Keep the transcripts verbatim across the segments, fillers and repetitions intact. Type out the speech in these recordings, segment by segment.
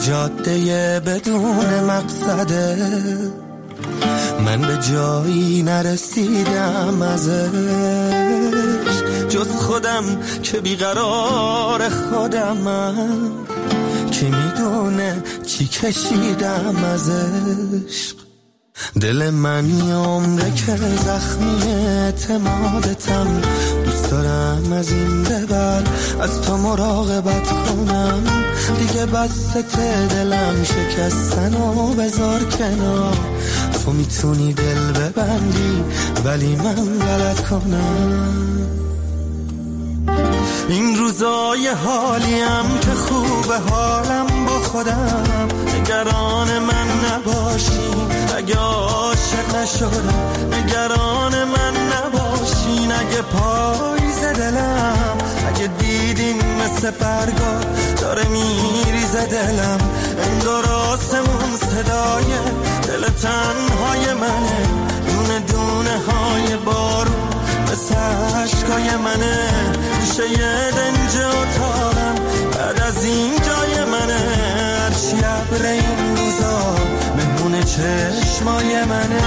جاده بدون مقصده، من به جایی نرسیدم ازش جز خودم که بیقرار خودمم، که میدونه چی کشیدم ازش. دل من یه عمره که زخمی اعتمادتم، دوست دارم از این به بعد از تو مراقبت کنم. دیگه بسته دلم شکستن و بذار کنار، تو میتونی دل ببندی ولی من غلط کنم. این روزای حالیم که خوبه حالم با خودم، نگران من نباشین اگه عاشق نشدم، نگران من نباشین اگه پاییز دلم، اگه دیدین مثل برگا داره میریزه دلم، انگار آسمون صدای دل تنهای منه، دونه دونه های بارون مثل عشقای منه، میشه یه دنج اتاقم بعد از این جای منه، هرچی ابر این روزا مهمون چشمای منه.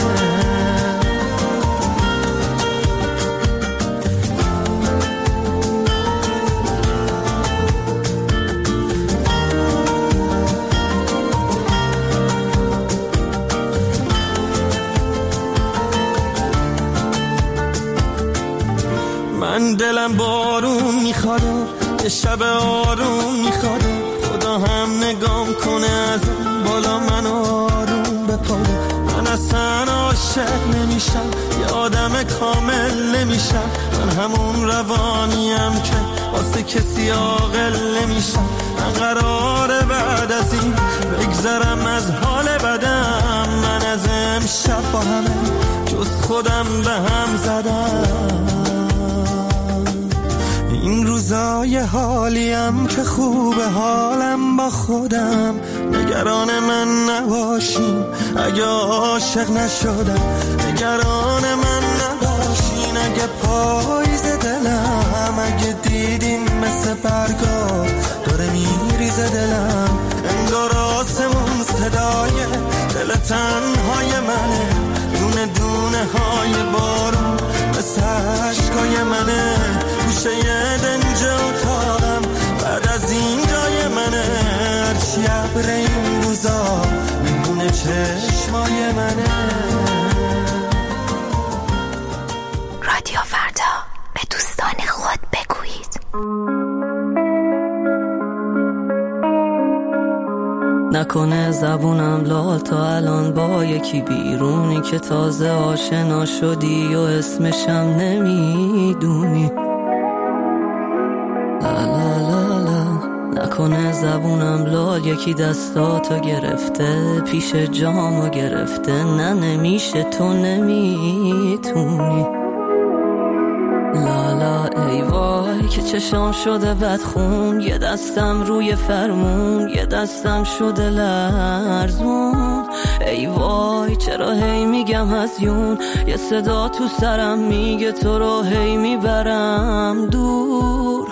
من دلم بارون میخواد، یه شب آروم میخواد، خدا هم نگام کنه از بالا من آروم بپاره. من اصلا عاشق نمیشم، یه آدم کامل نمیشم، من همون روانیم که واسه کسی عاقل نمیشم. من قراره بعد از این بگذرم از حال بدم، من از امشب با همه جز خودم به هم زدم. این روزای حالیم که خوبه حالم با خودم، نگران من نباشین اگه عاشق نشدم، نگران من نباشین اگه پاییز دلم، اگه دیدین مثل برگا داره میریزه دلم، انگار آسمون صدای دل تنهای منه، دونه دونه های بارون مثل عشقای منه، گوشه یه دنج اتاقم بعد از این جای منه، هرچی ابر این روزا میمونه چشمای منه. رادیو فردا، به دوستان خود بگویید. نکنه زبونم لال تا الان با یکی بیرونی که تازه آشنا شدی و اسمشم نمیدونی. لا لا لا لا. نکنه زبونم لال یکی دستاتو گرفته، پیش جامو گرفته، نه نمیشه تو نمیتونی. لالا ای وای که چشام شده بدخون، یه دستم روی فرمون، یه دستم شده لرزون. ای وای چرا هی میگم هزیون، یه صدا تو سرم میگه تو رو هی میبرم دور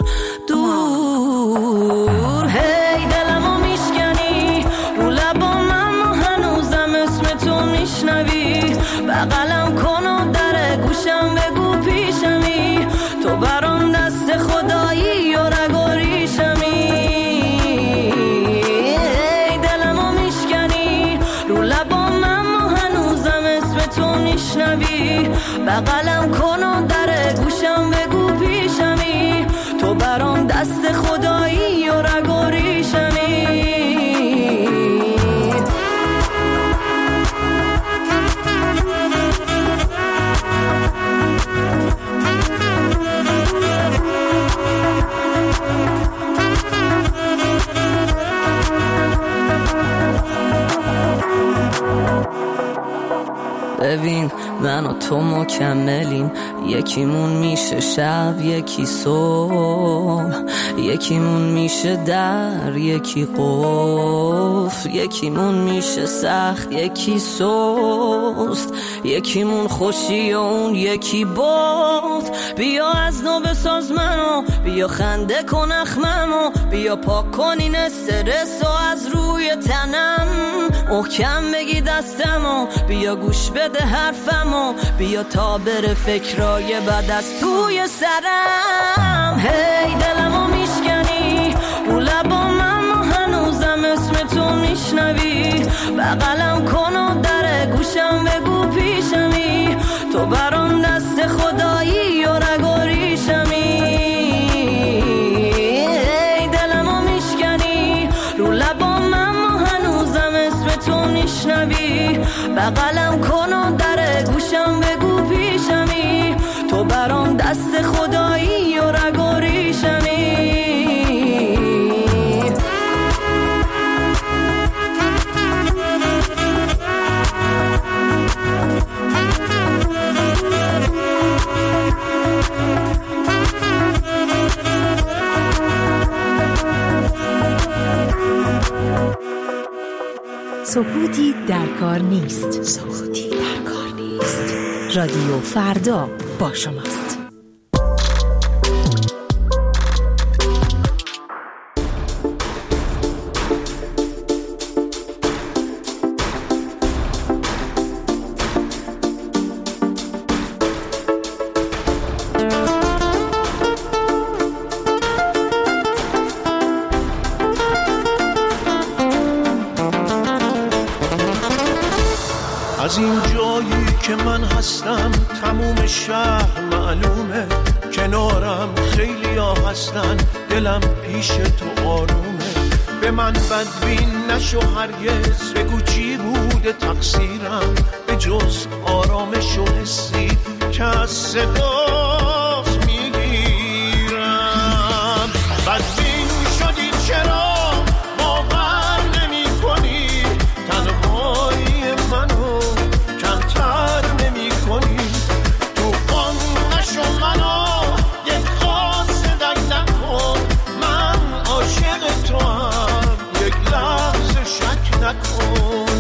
دور. هی دلمو میشکنی رو لبام، اما هنوزم اسم تو میشنوی، بغلم کن و در گوشم بگو پیشمی، تو برام دست خدایی و رگاریشمی. ای دلمو میشکنی رو لبام، اما هنوزم اسم تو میشنوی، بغلم کن و در گوشم بگو پیشمی، تو برام دست خدایی و رگاریشمی. ببین من و تو مکملیم، یکیمون میشه شب یکی صبح، یکیمون میشه در یکی قفل، یکیمون میشه سخت یکی سست، یکیمون خوشی و اون یکی بود. بیا از نو بساز منو، بیا خنده کن اخممو، بیا پاک کن این استرس و از روی تنم، محکم بگی دستمو، بیا گوش بده حرفمو، بیا تا بره فکرای بد از توی سرم. هی دلمو میشکنی رو لبام، اما هنوزم اسم تو میشنوی، بغلم کن و در گوشم بگو پیشمی، تو برام دست خدایی و رگ و ریشمی. هی دلمو میشکنی رو لبام، اما هنوزم اسم تو میشنوی، بغلم کن و در گوشم بگو پیشمی، تو برام دست خدایی و رگ و ریشمی. سکوتی در کار نیست. سکوتی در کار نیست. رادیو فردا با شماست. از این جایی که من هستم تموم شهر معلومه، کنارم خیلی ها هستن، دلم پیش تو آرومه. به من بدبین نشو هرگز، بگو چی بوده تقصیرم، به جز آرامش و حسی که از صدات میگیرم. بدبین شدی چرا باور نمی کنی، تنهایی منو کمتر نمی کنی، تو آن نشو منو یک قاصدک نکن، من عاشق تو هم یک لحظه شک نکن.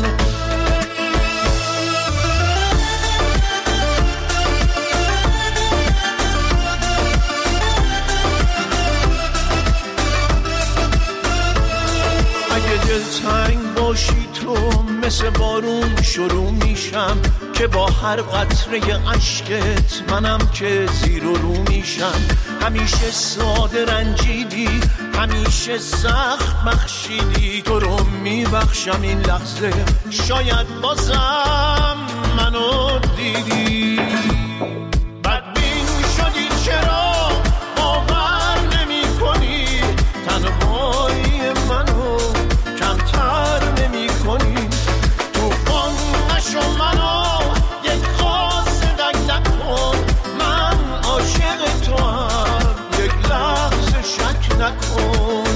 اگه دلتنگ باشی تو مثل بارون شروع میشم، که با هر قطره عشقت منم که زیر و رو میشم. همیشه ساده رنجیدی، همیشه سخت بخشیدی، تو رو میبخشم این لحظه، شاید بازم منو دیدی. بدبین شدی چرا باور نمی کنی، تنهایی منو کمتر نمی کنی، تو آن نشو منو یک قاصدک نکن، من عاشق تو هم یک لحظه شک نکن.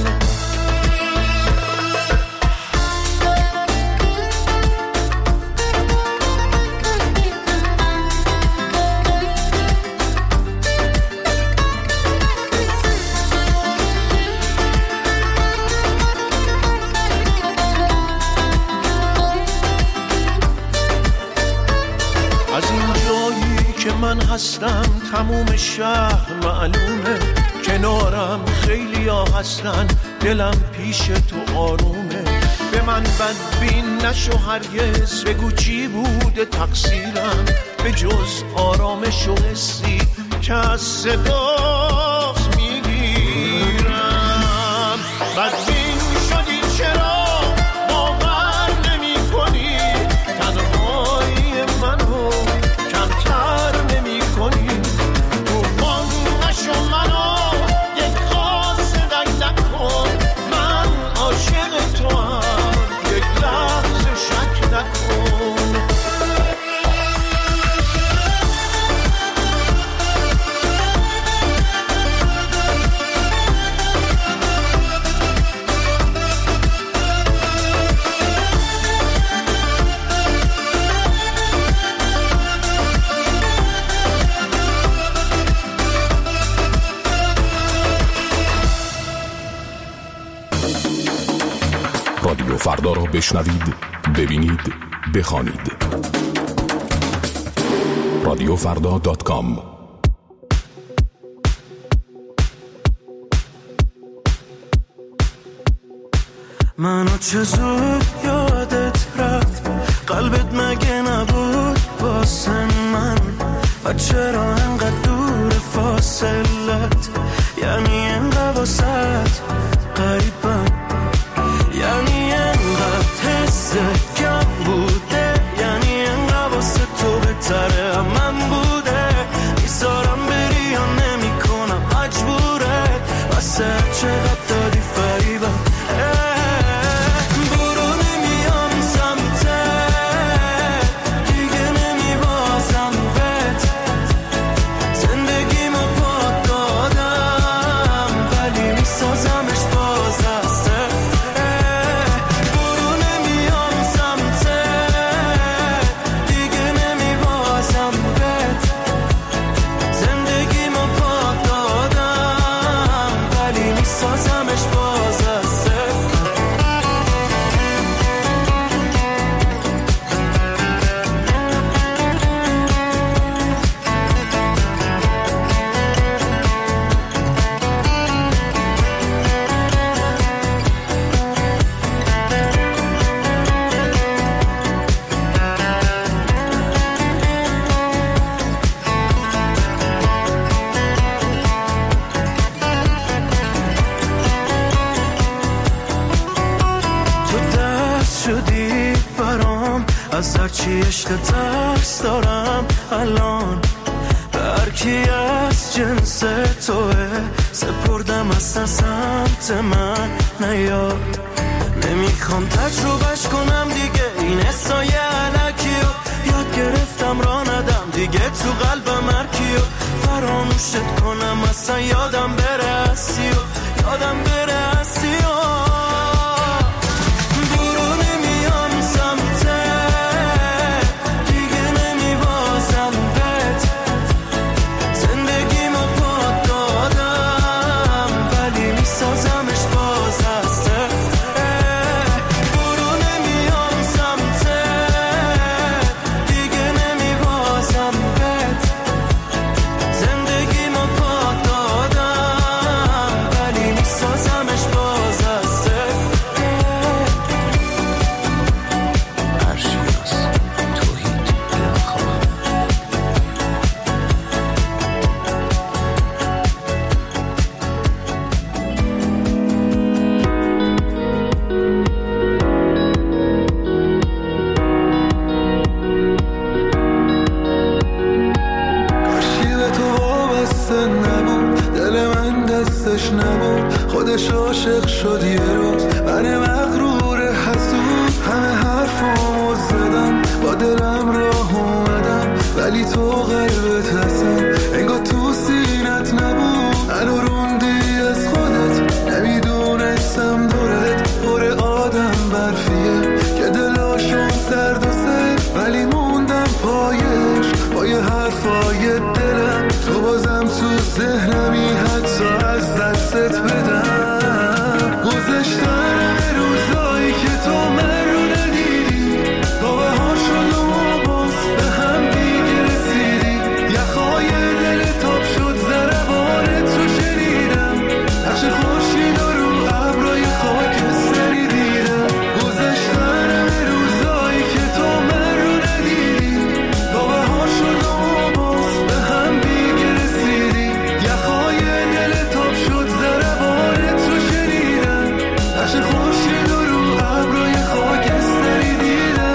از این جایی که من هستم تموم شهر معلومه، کنارم خیلی ها هستن، دلم پیش تو آرومه. به من بدبین نشو هرگز، بگو چی بوده تقصیرم، به جز آرامش و حسی که از صدات میگیرم. بدبین شدی چرا باور نمی کنی، تنهایی منو کمتر نمی کنی، تو آن نشو منو یک قاصدک نکن، من عاشق تو هم یک لحظه شک نکن. رادیو فردا را بشنوید، ببینید، بخوانید. رادیو فردا دات کام. منو چه زود یادت رفت، قلبت مگه نبود واسه من؟ و چرا انقدر دور فاصلت؟ یعنی انقدر واسط غریبم، یعنی انقدر حست کم بوده، یعنی انقدر واسه تو بهتره من بوده. میذارم بری یا نمی کنم مجبوره، واسه چقدر دادی فریبم. از هرچی عشق ترس دارم الان، به هرکی از جنس توه سپردم اصلا سمت من نیاد. نمیخوام تجربهش کنم دیگه این حسای علکیو، یاد گرفتم را ندم دیگه تو قلبم هرکیو. فراموشت کنم اصلا یادم بره هستی و یادم بره هستی و عاشق شد یه روز من مغرور حسود، همه حرفامو زدم با دلم راه اومدم، ولی تو قلبت هستن انگار تو سینت نبود. منو روندی از خودت، نمیدونستم دورت پر آدم برفیه که دلاشون سرد و سر، ولی موندم پایش با یه حرفای دلم. تو بازم تو ذهنمی حتی از دستت بدم. گذشتن روزایی که تو من رو ندیدی، تا بهار شد و ما باز به هم دیگه رسیدی. یخهای دل تاب شد ضربان تو شنیدم، نقش خورشید رو ابرای خاکستری دیدم. گذشتن روزایی که تو من رو ندیدی، تا بهار شد و ما باز به هم دیگه رسیدی. یخهای دل تاب شد ضربان تو شنیدم، نقش خورشید رو ابرای خاکستری دیدم.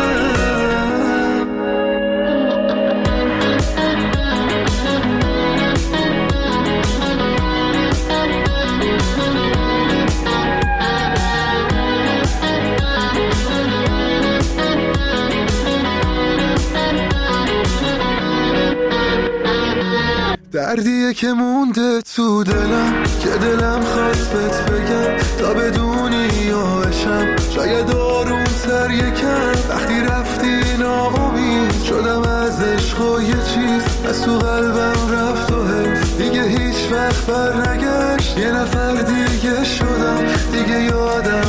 دردیه که مونده تو دلم که دلم خواست بهت بگم تا بدونی یاشم. شاید آروم تر یکم وقتی رفتی ناامید شدم از عشق و یه چیز از تو قلبم رفت و حیف دیگه هیچ وقت بر نگشت. یه نفر دیگه شدم دیگه یادم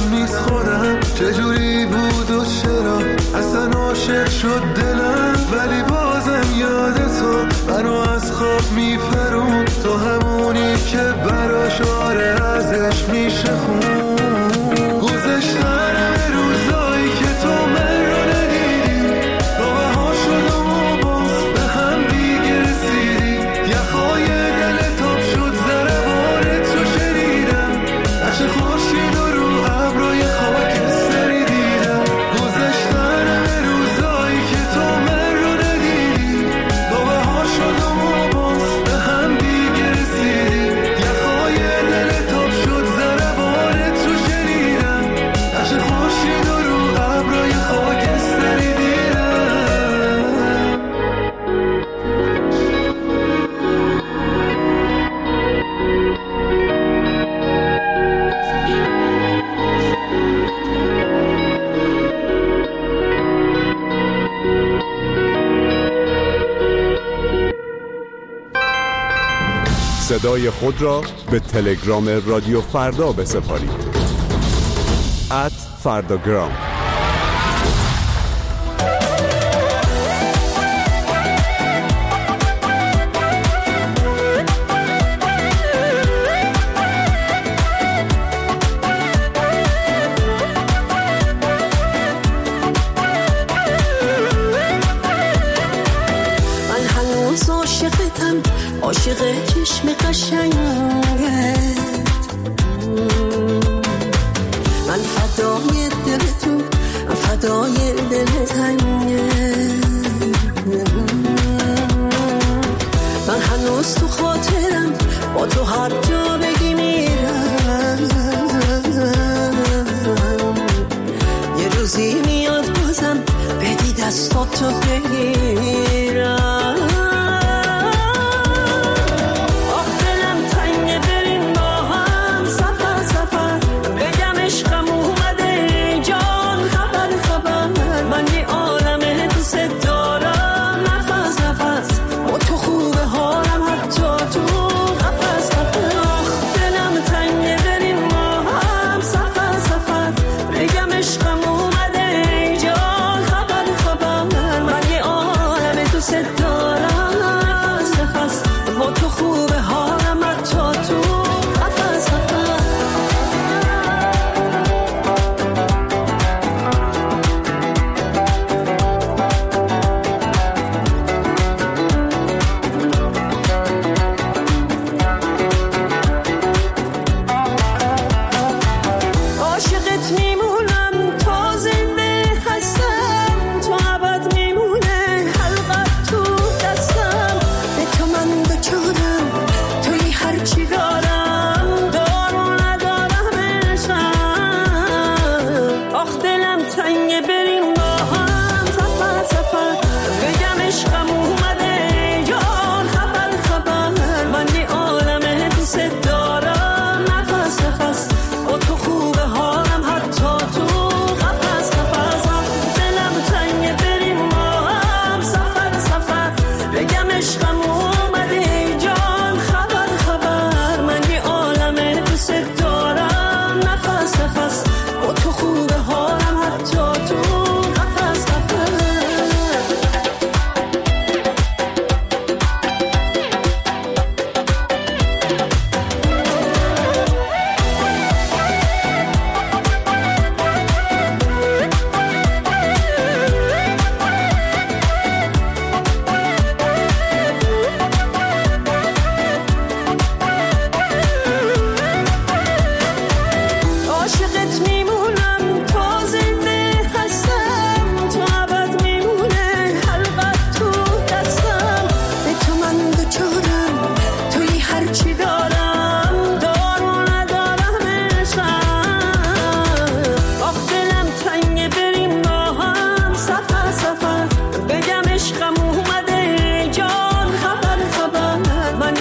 چجوری بود و چرا اصلا عاشق شد دلم، ولی بازم یاد تو منو از خواب میپرون، تو همونی که براش آره ازش میشه خون. گذشتن روزایی که تو من رو ندیدی، راه شد و باز به هم دیگه رسیدی، یخهای دل تاب شد ضربان تو شنیدم، نقش خورشید و رو ابرای خاکستری دیدم. گذشتن روزایی که تو من رو ندیدی، راه شد و باز به هم دیگه رسیدی، یخهای دل تاب شد ضربان تو شنیدم، نقش خورشید و رو ابرای خاکستری دیدم. صدای خود را به تلگرام رادیو فردا بسپارید. ات فرداگرام. من هنوز عاشقتم، عاشق چشم قشنگت، من فدای دل تو، من فدای دل تنگت، من هنوز تو خاطرم، با تو هر جا بگی میرم، یه روزی میاد بازم بدی دستاتو بگیرم.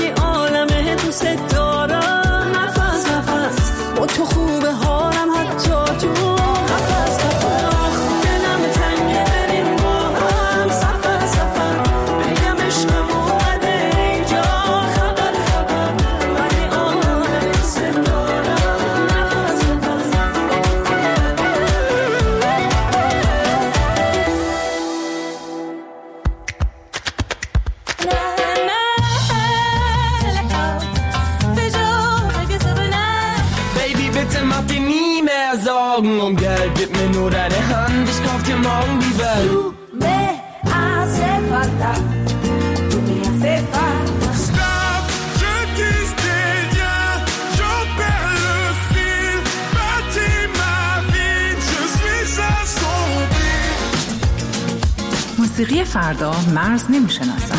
تو خوبه هارم حتی deiner Sorgen und Geld, gib mir nur deine Hand, ich kauf dir morgen die Welt. Du me hace falta, du me hace falta. Stop, je dis des liens, j'en perds le fil, bâtis ma vie, je suis assombri. موسیقی فردا مرز نمیشناسم.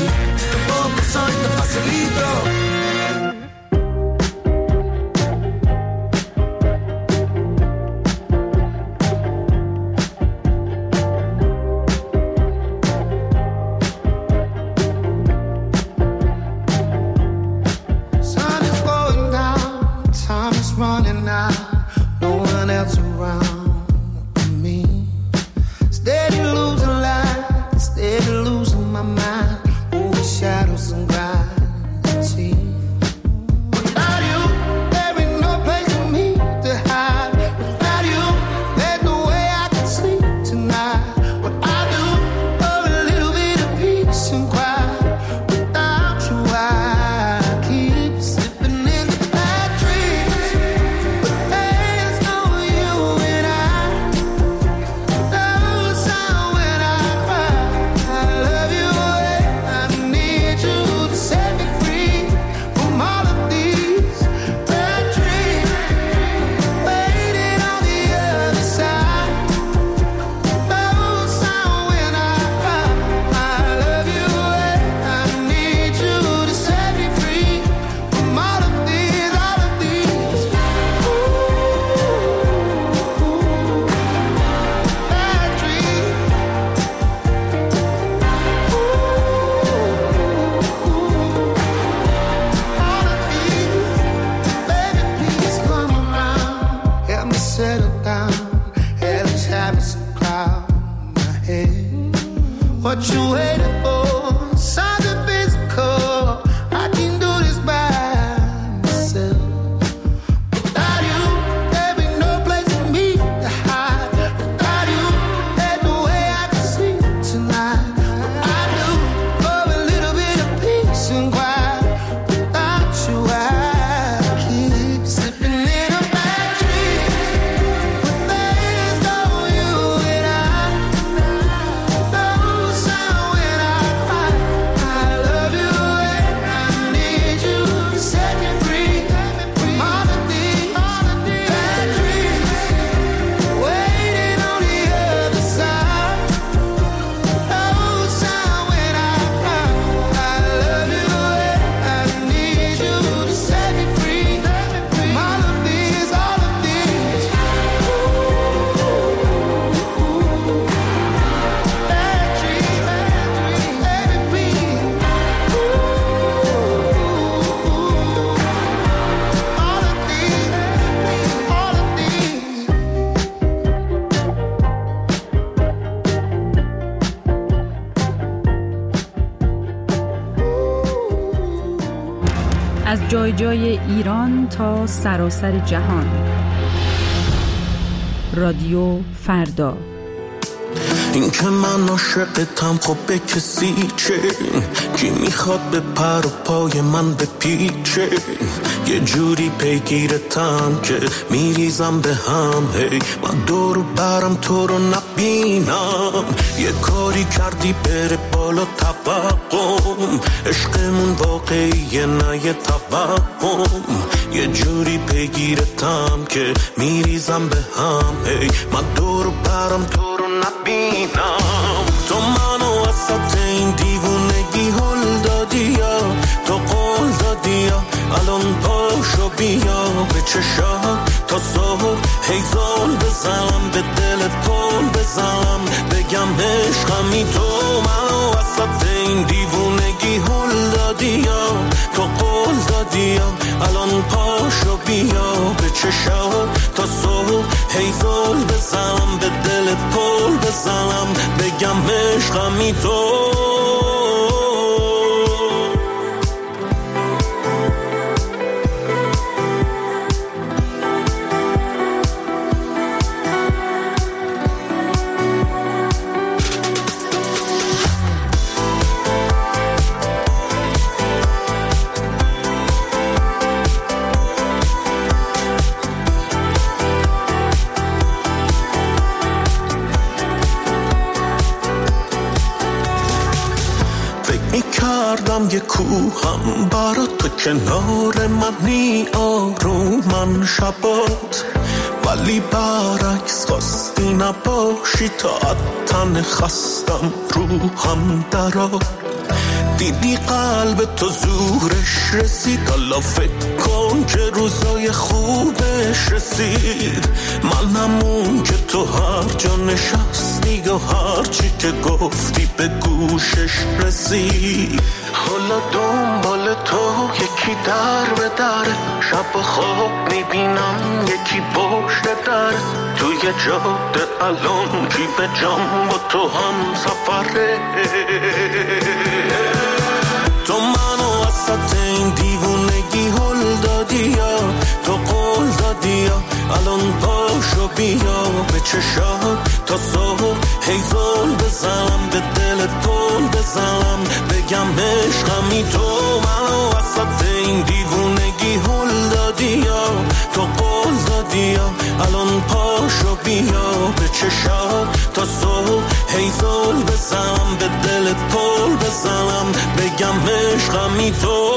از جای جای ایران تا سراسر جهان. رادیو فردا. این که من عاشقتم خب به کسی چه؟ کی میخواد به پر و پای من بپیچه؟ یه جوری پیگیرتم که میریزم به هم، هی من دور و برم تو رو نبینم. یه کاری کردی بره بالا توقم، عشقمون واقعیه نه یه توهم. یه جوری پیگیرتم که میریزم به هم، هی من دور و برم تو رو نبینم. تو منو وسط این دیوونگی هل دادی یا تو قول دادی یا الان پاشو بیا به چشم تا صبح هیزال بزنم به دل پل بزنم بگم عشقمی. تو منو وسط این دیوونگی هل دادی یا تو قول دادی یا الان پاشو بیا به چشم تا صبح هیزال بزنم به دل پل بزنم بگم عشقمی. تو بودم یه کوهم برا تو کنار منی آرومن شبات، ولی برعکس خواستی نباشی تا تن خستم روحم درات. دیدی قلب تو زورش رسید، حالا فکر کن که روزای خوبش رسید. منم اون که تو هر جا نشستی و هر چی که گفتی به گوشش رسید. حالا دنبال تو یکی در به در، شب و خواب میبینم یکی پشت در. توی جاده الان کی به جام با تو هم سفره. تو منو وسط این دیوونگی هل دادی یا تو قول دادی یا الان پاشو بیا به چشات تا صبح هی زل بزنم به دل پل بزنم بگم عشقمی. تو منو وسط این دیوونگی هل دادی یا تو قول دادی یا الان پاشو بیا به چشات تا صبح هی زل بزنم به دل پل بزنم بگم عشقمی. تو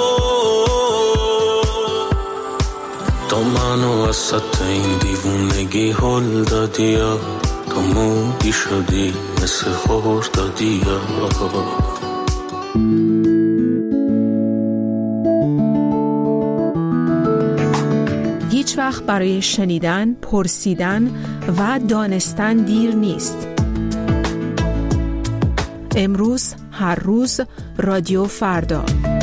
تو منو وسط این دیوونگی هل دادی یا تو مودی شدی مثل خور دادی یا. هیچ وقت برای شنیدن، پرسیدن و دانستن دیر نیست. امروز، هر روز، رادیو فردا.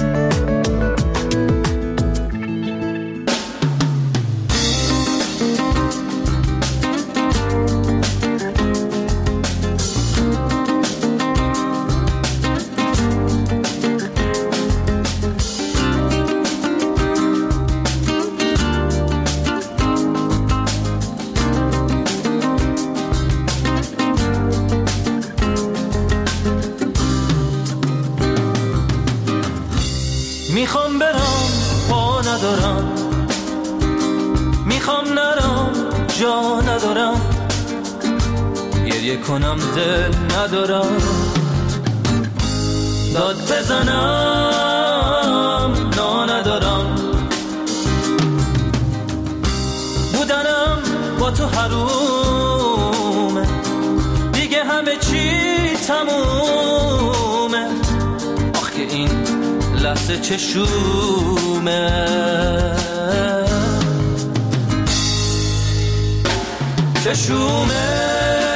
میخوام برم پا ندارم، میخوام نرم جا ندارم، گریه کنم دل ندارم، داد بزنم نا ندارم، بودنم با تو حرومه، دیگه همه چی تمومه. آخ که این لحظه چشومه چشومه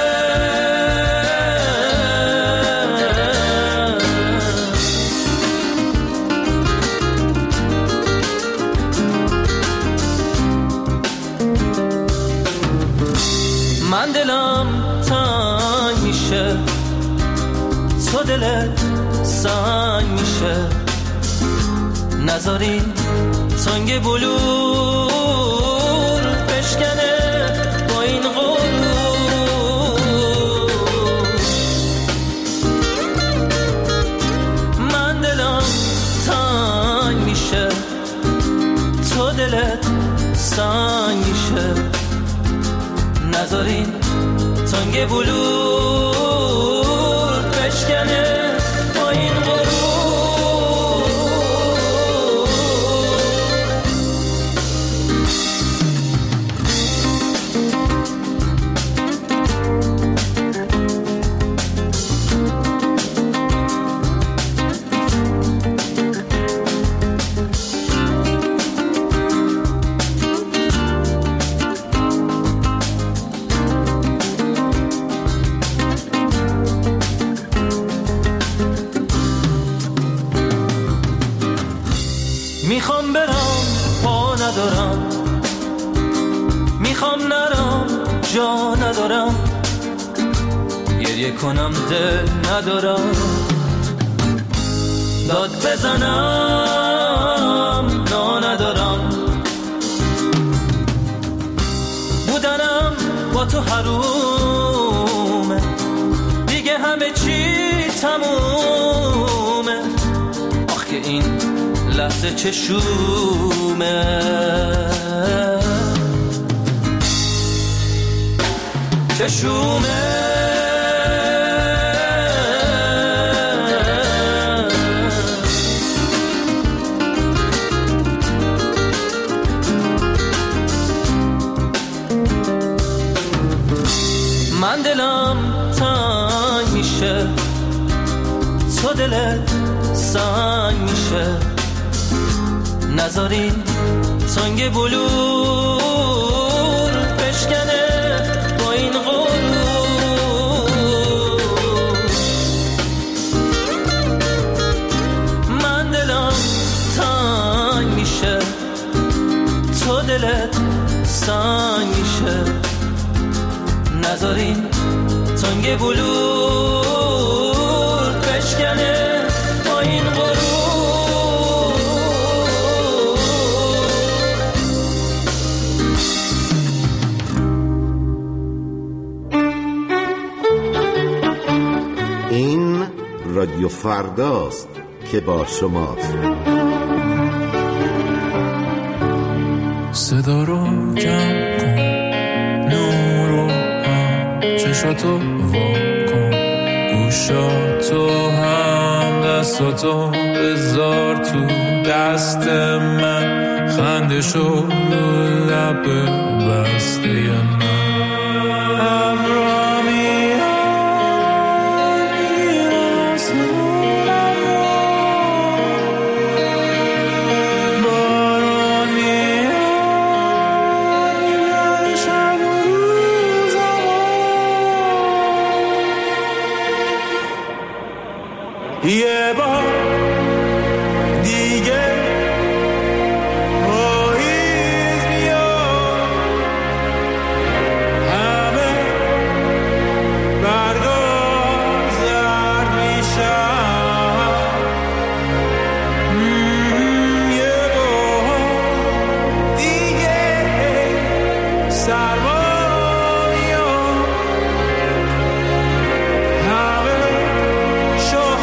من دلم تنگ میشه، تو دلت سنگ میشه، نذاری تنگ بلور بشکنه با این غرور. من دلم تنگ میشه، تو دلت سنگ میشه، نذاری تنگ بلور بشکنه با این غرور. میخوام برم پا ندارم، میخوام نرم جا ندارم، گریه کنم دل ندارم، داد بزنم نا ندارم، بودنم با تو حرومه، دیگه همه چی تمومه. آخ که این لحظه چشومه چشومه من دلم تنگ میشه تو دلت سنگ میشه نذاری تنگ بلور بشکنه با این غرور من دلم تنگ میشه تو دلت سنگ میشه نذاری تنگ بلور بشکنه با این غرور این رادیو فرداست که با شماست. صدا رو جمع کن، نور رو هم چشاتو وا کن، گوشاتو هم دستاتو بذار تو دست من، خندشو لب بسته من یه بار دیگه پاییز میاد، همه برگا زرد میشن، یه بار دیگه سرما میاد، همه شاخ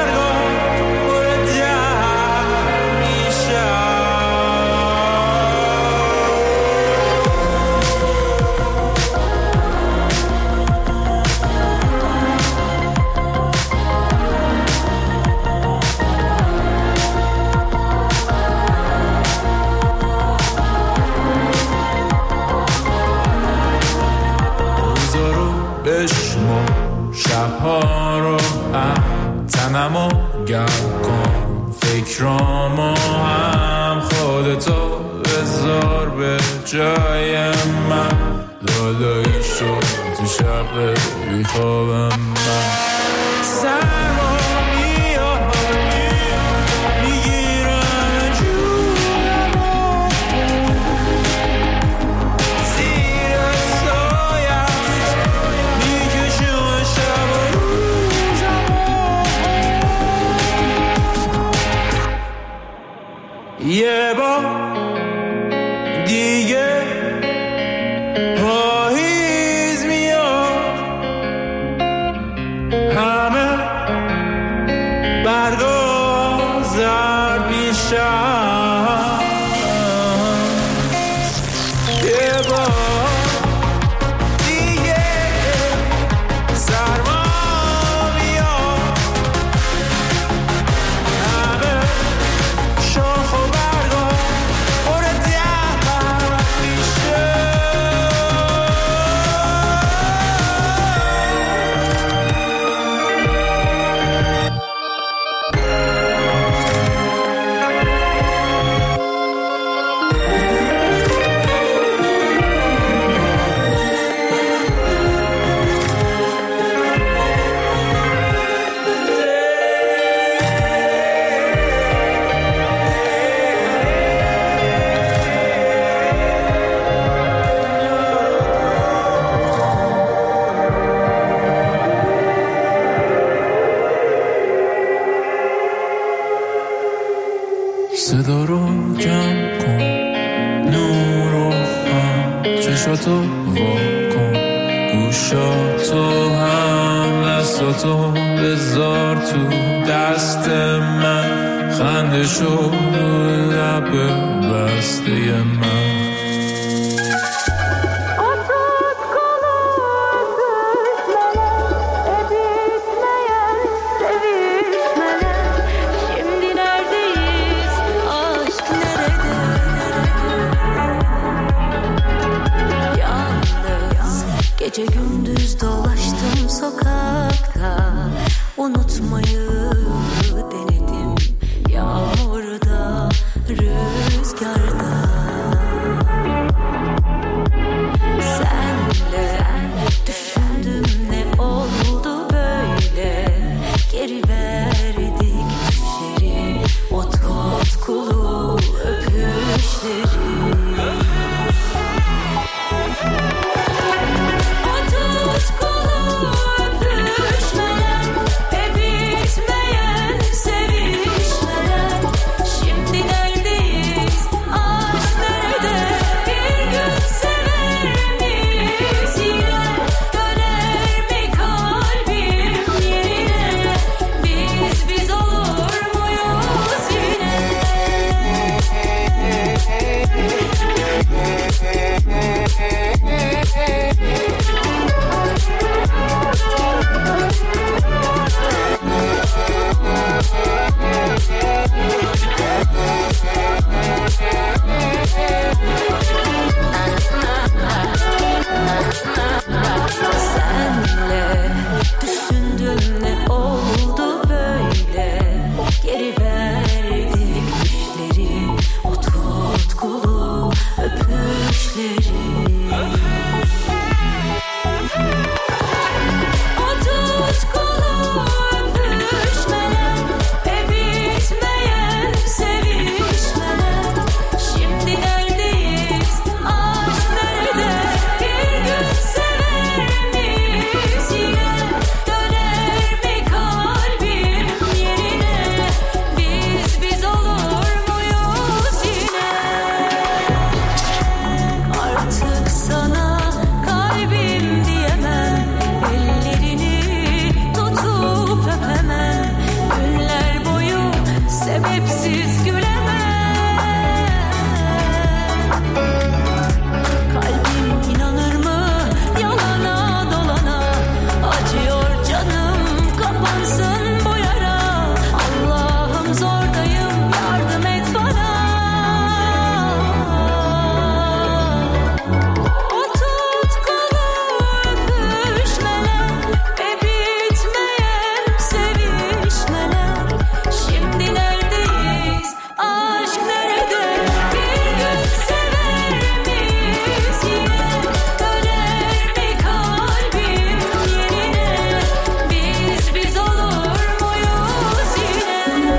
بشمو شبها رو هم تنمو گرم کن، فکرامو هم خودتو بذار به جای من، لالایی شد تو شب بیخوابم من، سرما میاد میگیرم جونمو زیر سایم میکشم شب و روزمو، یه بار دیگه پاییز میاد، همه برگا زرد میشن، یه بار دیگه سرما میاد، همه شاخ و برگا پر درد میشه. صدا رو جمع کن، نور رو هم چشاتو وا کن، گوشاتو هم دستاتو بذار تو دست من، خندشو لب بسته من. Gece gündüz dolaştım sokakta, unutmayı denedim. Yağmurda, rüzgarda. Senle düşündüm ne oldu böyle. Geri verdik düşleri, o tutkulu öpüşleri. Senle düşündüm ne oldu böyle. Geri verdik düşleri, o tutkulu öpüşleri. O tutkulu öpüşmeler ve bitmeyen sevişmeler. Şimdi neredeyiz? Aşk nerede? Bir gün sever miyiz yine? Döner mi kalbim yerine? Biz biz olur muyuz yine? Artık sana kalbim diyemem, ellerini tutup öpemem, günler boyu sebepsiz gülemem. Kalbim inanır mı yalana dolana? Acıyor canım, kapansın bu yara. Allah'ım zordayım, yardım et bana. O tutkulu öpüşmeler ve bitmeyen sevişmeler. Şimdi neredeyiz? Aşk nerede? Bir gün sever miyiz yine? Döner mi kalbim yerine? Biz biz olur muyuz yine?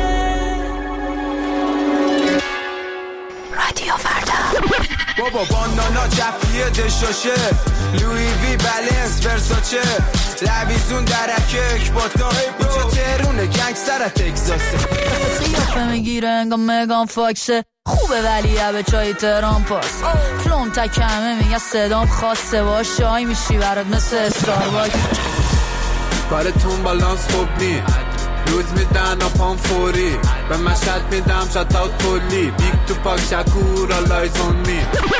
رادیو فردا. بابا باندانا جفیه دشاشه، لوی وی بلنس ورساچه، لویزون درکه اکباتا، اینجا تهرونه گنگستر تگزاسه. قیافه میگیره انگاه مگان فاکسه، خوبه ولی به چای تهران پاس. فلوم تکمه میگه صدام خاصه، باش چای میشی برات مثل استارباکس. کارتون بالانس خوب نی، روز میدن آپان فوری، به مشهد میدم شتاوت کلی، بیگ تو پاک شکور آلایز اون می.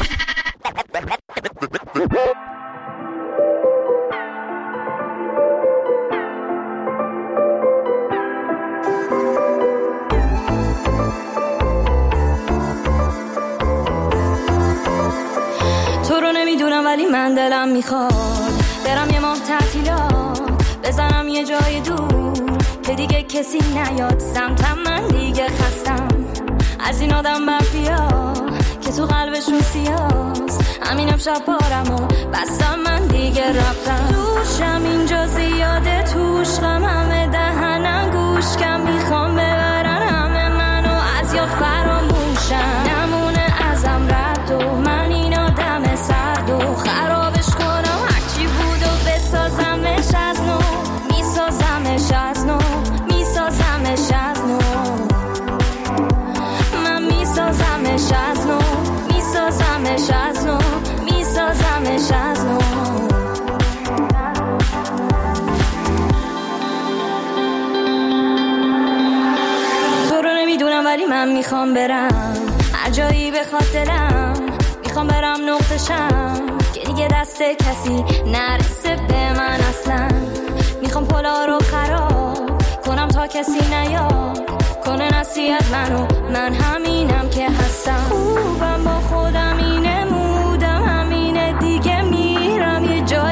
تو رو نمیدونم ولی من دلم میخواد برم یه ماه تعطیلات، بزنم یه جای دور که دیگه کسی نیاد سمتم. من دیگه خستم از این آدم مافیا که تو قلبشون سیاست. همینم شب بارم و بستم، من دیگه رفتم. دوشم اینجا زیاده، توش غم همه دهنم گوش کم، میخوام ببرن همه منو از یاد فراموشم. نمونه ازم رد و من این آدم سرد و خرابش کنم، هرچی بود و بسازمش از نو، میسازمش از نو، میسازمش از نو. من میسازمش از نو، میسازمش از نو، میسازمش از نو. تو رو نمیدونم ولی من میخوام برم هر جایی بخواد دلم، میخوام برم نقطشم که دیگه دست کسی نرسه به من اصلا. میخوام پلا رو خراب کنم تا کسی نیاد کنه نصیحت منو، من همینم که هستم. خوبم با خودم اینه، مودم همینه دیگه، میرم یه جای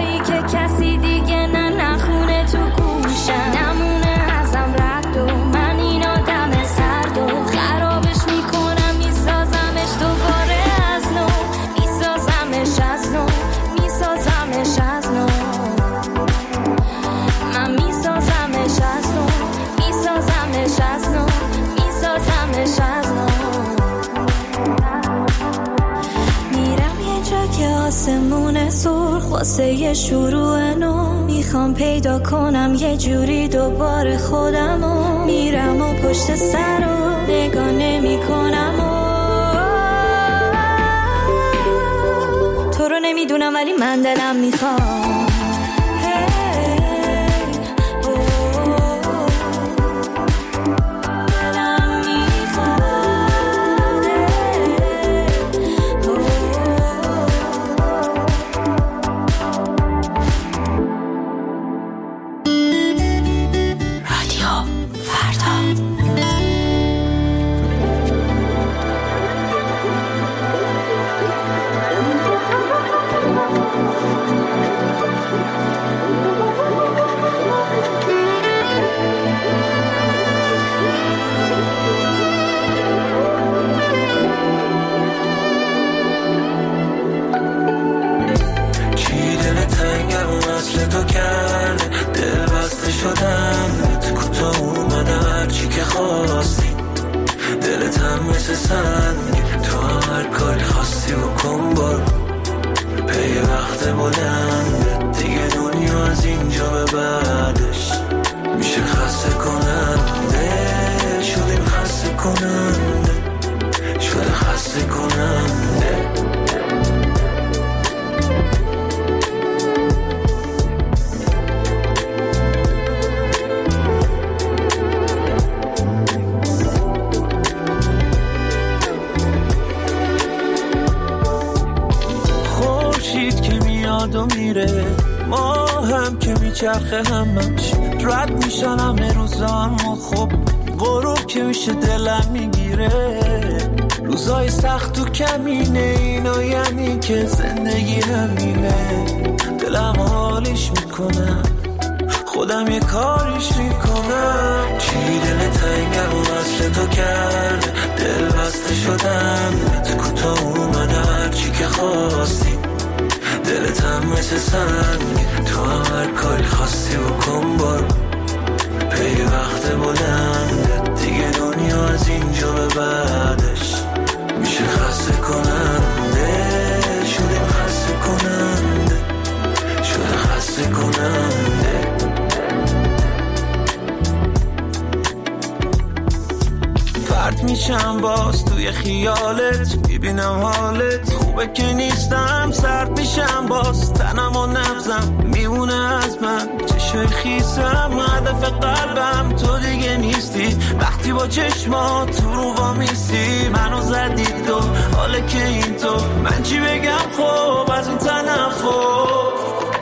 آسمون سرخ واسه یه شروع نو، میخوام پیدا کنم یه جوری دوباره خودمو، میرم و پشت سر رو نگاه نمی کنم و تو رو نمیدونم ولی من دلم میخوام چرخه همش رد میشن همه روزان ما، خب غروب که میشه دلم میگیره، روزای سخت و کمینه اینا، یعنی که زندگی همینه، دلم حالیش میکنم خودم یه کاریش میکنم، چی دل تنگم و وصل تو کرده، دل بسته شدم تو کوتاه اومده هرچی که خواستی، دلت هم مثل سنگ تو هم هر کاری خواستی بکن برو، پی وقت بلنده دیگه دنیا از اینجا به بعدش میشه خسته کننده، شدیم خسته کننده، شده خسته کننده. پرت میشم باز توی خیالت، میبینم حالت خوبه که نیستم، سرد میشم باز تنم و نبزم میمونه از من چشای خیسم، هدف قلبم تو دیگه نیستی، وقتی با چشمات تو رو وامیستی منو زدی تو، حاله که این تو من چی بگم خب از این تنفر،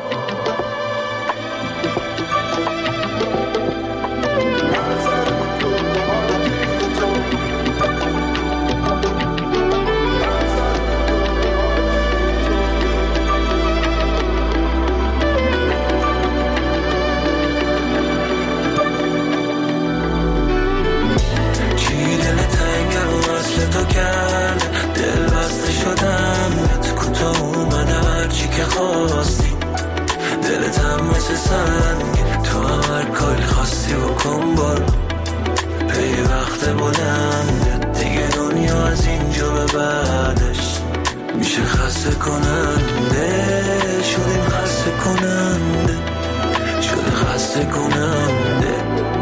تو کرده دل بسته شدم تو کوتاه اومده هرچی که خواستی، دلت هم مثل سنگ تو هم هر کاری خواستی بکن برو، پی وقت بلنده دیگه دنیا از اینجا به بعدش میشه خسته کننده، شدیم خسته کننده، شده خسته کننده.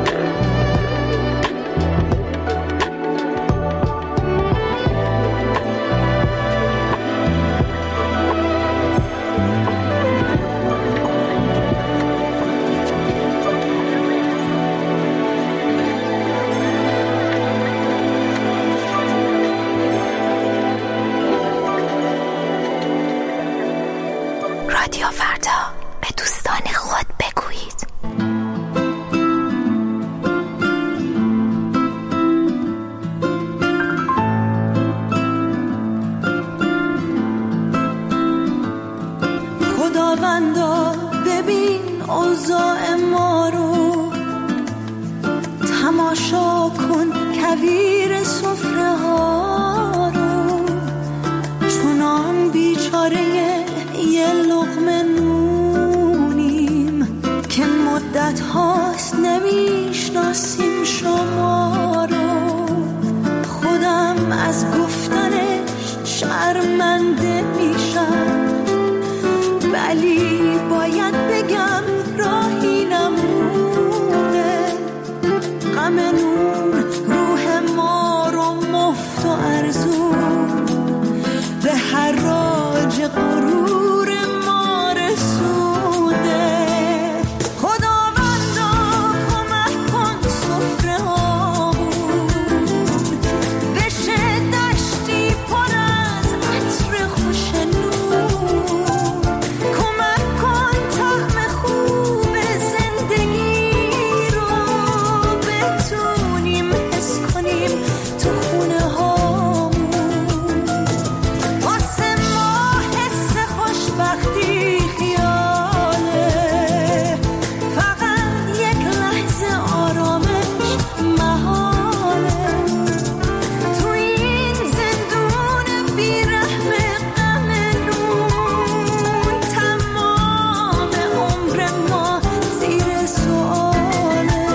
رادیو فردا، به دوستان خود بگویید. خداوندا ببین اوضاع ما رو، تماشا کن کویر سفره ها رو، چونان بیچاره یه لقمه نونیم که مدت هاست نمیشناسیم شما رو، خودم از گفتنش شرمنده میشم، ولی باید بگم راهی نمونه. غم نون روح ما رو مفت و ارزون به حراج غرور ما رسونده. خداوندا کمک کن سفره هامون بشه دشتی پر از عطر خوش نون. کمک کن طعم خوب زندگی رو بتونیم حس کنیم تو خونه هامون. واسه ما حس خوشبختی خیاله، فقط یک لحظه آرامش محاله. تو این زندون بیرحم غم نون تمام عمر ما زیر سؤاله.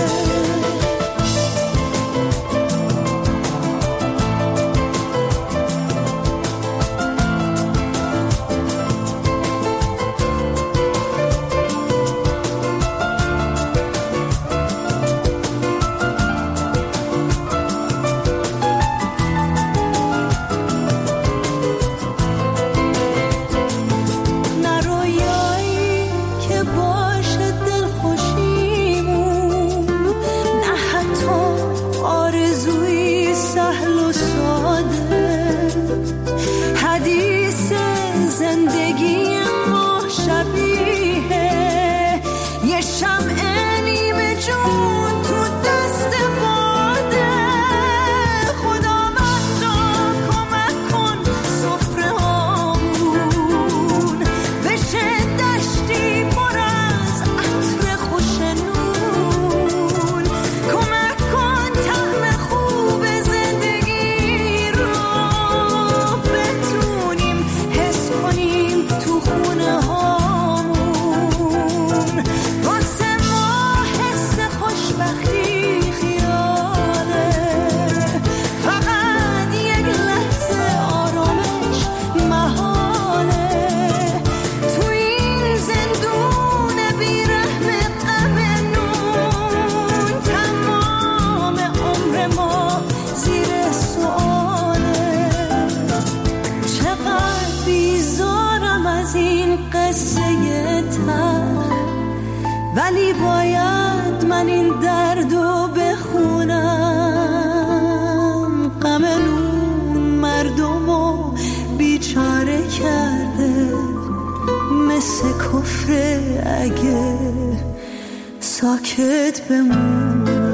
نه رویایی که باشه دلخوشیمون، نه حتی آرزویی سهل و ساده. حدیث زندگی ما شبیه یه شمع نیمه جون تو دست باده. خداوندا کمک کن سفره هامون بشه دشتی پر از عطر خوش نون. کمک کن طعم خوب زندگی رو بتونیم حس کنیم تو خونه هامون. واسه ما حس خوشبختی خیاله، فقط یک لحظه آرامش محاله. تو این زندون بیرحم غم نون تمام عمر ما زیر سؤاله. چقدر بیزارم از این قصه تلخ، ولی باید من این دردو بخونم. غم نون مردمو بیچاره کرده، مثل کفر اگه ساکت بمونم.